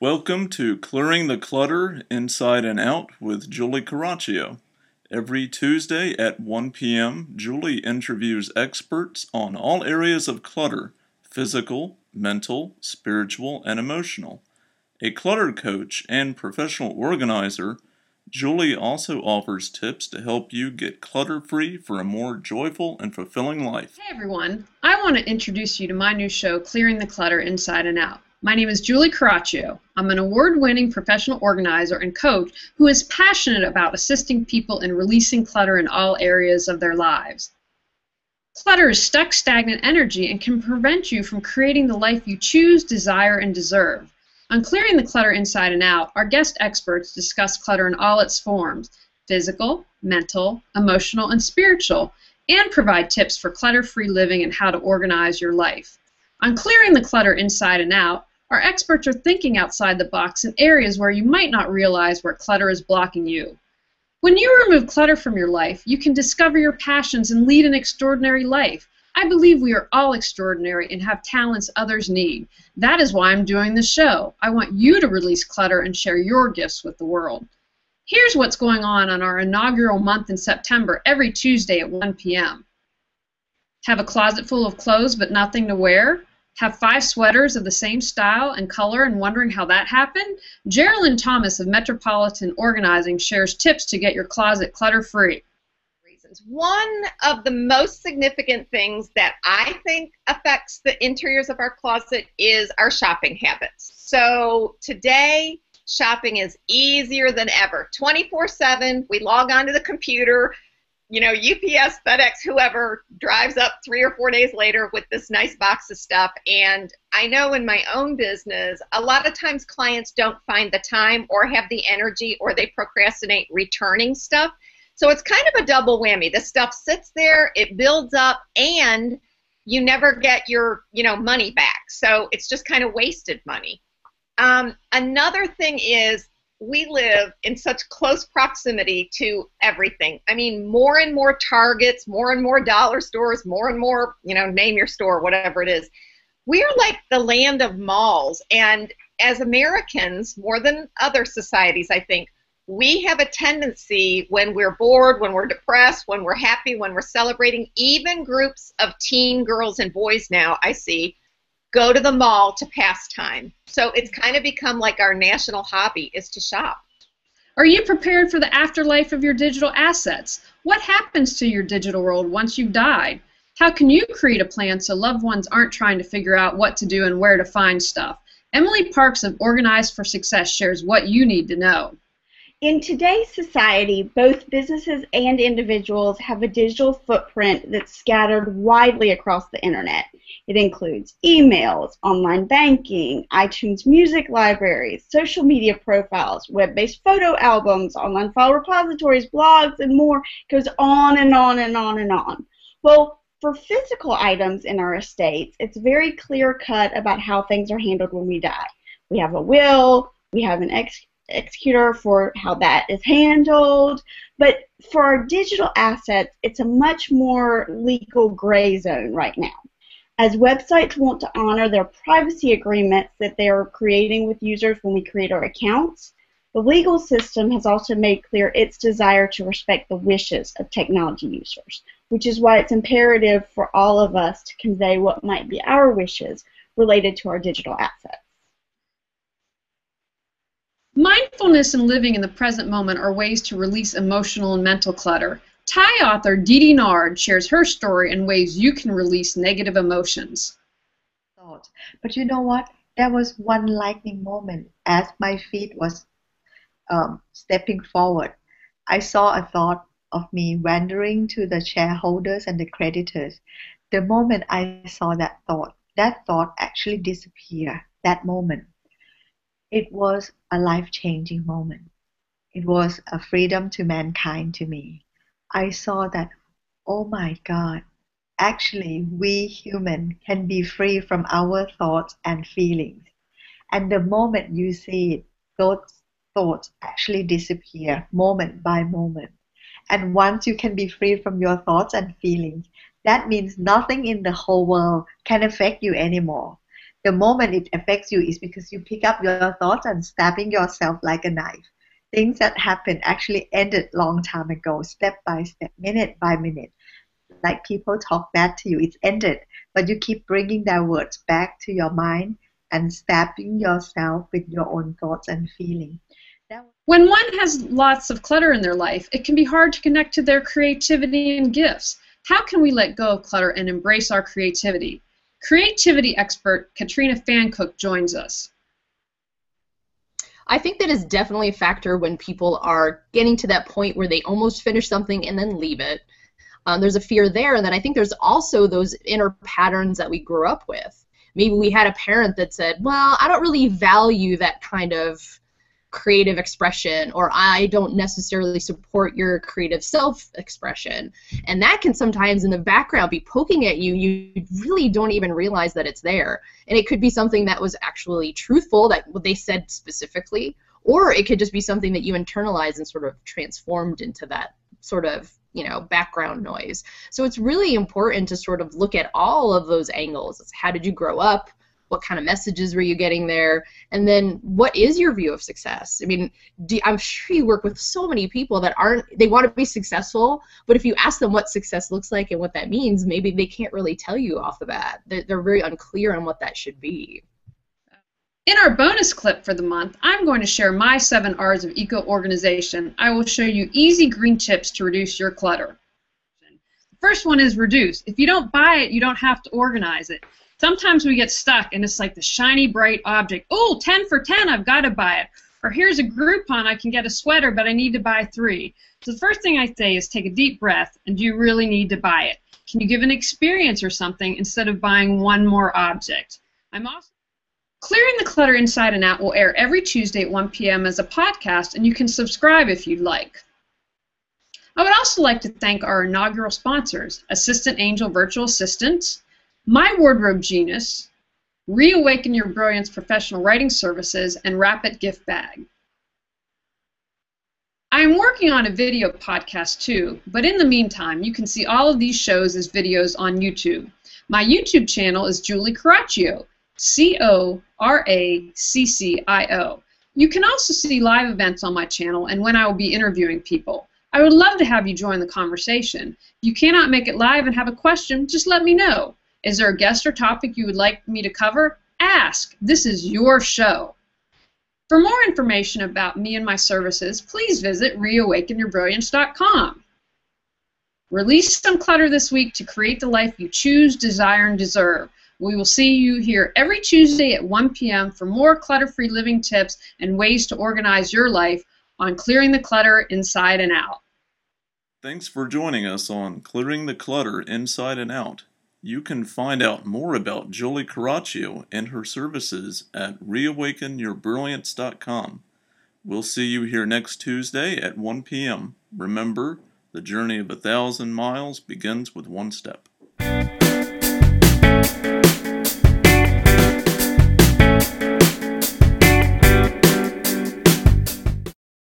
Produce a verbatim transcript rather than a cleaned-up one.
Welcome to Clearing the Clutter Inside and Out with Julie Caraccio. Every Tuesday at one p.m., Julie interviews experts on all areas of clutter: physical, mental, spiritual, and emotional. A clutter coach and professional organizer, Julie also offers tips to help you get clutter-free for a more joyful and fulfilling life. Hey everyone, I want to introduce you to my new show, Clearing the Clutter Inside and Out. My name is Julie Caraccio. I'm an award-winning professional organizer and coach who is passionate about assisting people in releasing clutter in all areas of their lives. Clutter is stuck, stagnant energy and can prevent you from creating the life you choose, desire, and deserve. On Clearing the Clutter Inside and Out, our guest experts discuss clutter in all its forms: physical, mental, emotional, and spiritual, and provide tips for clutter-free living and how to organize your life. On Clearing the Clutter Inside and Out, our experts are thinking outside the box in areas where you might not realize where clutter is blocking you. When you remove clutter from your life, you can discover your passions and lead an extraordinary life. I believe we are all extraordinary and have talents others need. That is why I'm doing this show. I want you to release clutter and share your gifts with the world. Here's what's going on on our inaugural month in September every Tuesday at one p.m. Have a closet full of clothes but nothing to wear? Have five sweaters of the same style and color and wondering how that happened? Geraldine Thomas of Metropolitan Organizing shares tips to get your closet clutter-free. One of the most significant things that I think affects the interiors of our closet is our shopping habits. So today, shopping is easier than ever. twenty-four seven, we log onto the computer. You know, U P S, FedEx, whoever drives up three or four days later with this nice box of stuff. And I know in my own business, a lot of times clients don't find the time or have the energy, or they procrastinate returning stuff. So it's kind of a double whammy. The stuff sits there, it builds up, and you never get your, you know, money back. So it's just kind of wasted money. Um, another thing is, we live in such close proximity to everything. I mean, more and more Targets, more and more dollar stores, more and more, you know, name your store, whatever it is. We are like the land of malls. And as Americans, more than other societies, I think, we have a tendency when we're bored, when we're depressed, when we're happy, when we're celebrating, even groups of teen girls and boys now, I see, go to the mall to pass time. So it's kind of become like our national hobby is to shop. Are you prepared for the afterlife of your digital assets? What happens to your digital world once you've died? How can you create a plan so loved ones aren't trying to figure out what to do and where to find stuff? Emily Parks of Organized for Success shares what you need to know. In today's society, both businesses and individuals have a digital footprint that's scattered widely across the internet. It includes emails, online banking, iTunes music libraries, social media profiles, web-based photo albums, online file repositories, blogs, and more. It goes on and on and on and on. Well, for physical items in our estates, it's very clear-cut about how things are handled when we die. We have a will, we have an ex executor for how that is handled, but for our digital assets, it's a much more legal gray zone right now. As websites want to honor their privacy agreements that they are creating with users when we create our accounts, the legal system has also made clear its desire to respect the wishes of technology users, which is why it's imperative for all of us to convey what might be our wishes related to our digital assets. Mindfulness and living in the present moment are ways to release emotional and mental clutter. Thai author Didi Nard shares her story and ways you can release negative emotions. But you know what? There was one lightning moment as my feet was um, stepping forward. I saw a thought of me wandering to the shareholders and the creditors. The moment I saw that thought, that thought actually disappeared, that moment. It was a life-changing moment. It was a freedom to mankind to me. I saw that, oh my God, actually we human can be free from our thoughts and feelings. And the moment you see it, those thoughts actually disappear moment by moment. And once you can be free from your thoughts and feelings, that means nothing in the whole world can affect you anymore. The moment it affects you is because you pick up your thoughts and stabbing yourself like a knife. Things that happened actually ended long time ago, step by step, minute by minute. Like people talk bad to you, it's ended, but you keep bringing their words back to your mind and stabbing yourself with your own thoughts and feelings. When one has lots of clutter in their life, it can be hard to connect to their creativity and gifts. How can we let go of clutter and embrace our creativity? Creativity expert Katrina Fancook joins us. I think that is definitely a factor when people are getting to that point where they almost finish something and then leave it. Um, there's a fear there, and then I think there's also those inner patterns that we grew up with. Maybe we had a parent that said, well, I don't really value that kind of creative expression, or I don't necessarily support your creative self-expression. And that can sometimes in the background be poking at you. You really don't even realize that it's there. And it could be something that was actually truthful, that what they said specifically, or it could just be something that you internalized and sort of transformed into that sort of, you know, background noise. So it's really important to sort of look at all of those angles. How did you grow up? What kind of messages were you getting there? And then what is your view of success? I mean, do, I'm sure you work with so many people that aren't, they want to be successful, but if you ask them what success looks like and what that means, maybe they can't really tell you off the bat. They're, they're very unclear on what that should be. In our bonus clip for the month, I'm going to share my seven R's of eco-organization. I will show you easy green tips to reduce your clutter. The first one is reduce. If you don't buy it, you don't have to organize it. Sometimes we get stuck and it's like the shiny, bright object. Oh, ten for ten, I've got to buy it. Or here's a Groupon, I can get a sweater, but I need to buy three. So the first thing I say is take a deep breath, and do you really need to buy it? Can you give an experience or something instead of buying one more object? I'm also Clearing the Clutter Inside and Out will air every Tuesday at one p m as a podcast, and you can subscribe if you'd like. I would also like to thank our inaugural sponsors, Assistant Angel Virtual Assistants, My Wardrobe Genius, Reawaken Your Brilliance Professional Writing Services, and Rapid Gift Bag. I am working on a video podcast too, but in the meantime, you can see all of these shows as videos on YouTube. My YouTube channel is Julie Caraccio, C O R A C C I O. You can also see live events on my channel and when I will be interviewing people. I would love to have you join the conversation. If you cannot make it live and have a question, just let me know. Is there a guest or topic you would like me to cover? Ask. This is your show. For more information about me and my services, please visit reawaken your brilliance dot com. Release some clutter this week to create the life you choose, desire, and deserve. We will see you here every Tuesday at one p m for more clutter-free living tips and ways to organize your life on Clearing the Clutter Inside and Out. Thanks for joining us on Clearing the Clutter Inside and Out. You can find out more about Julie Caraccio and her services at reawaken your brilliance dot com. We'll see you here next Tuesday at one p m Remember, the journey of a thousand miles begins with one step.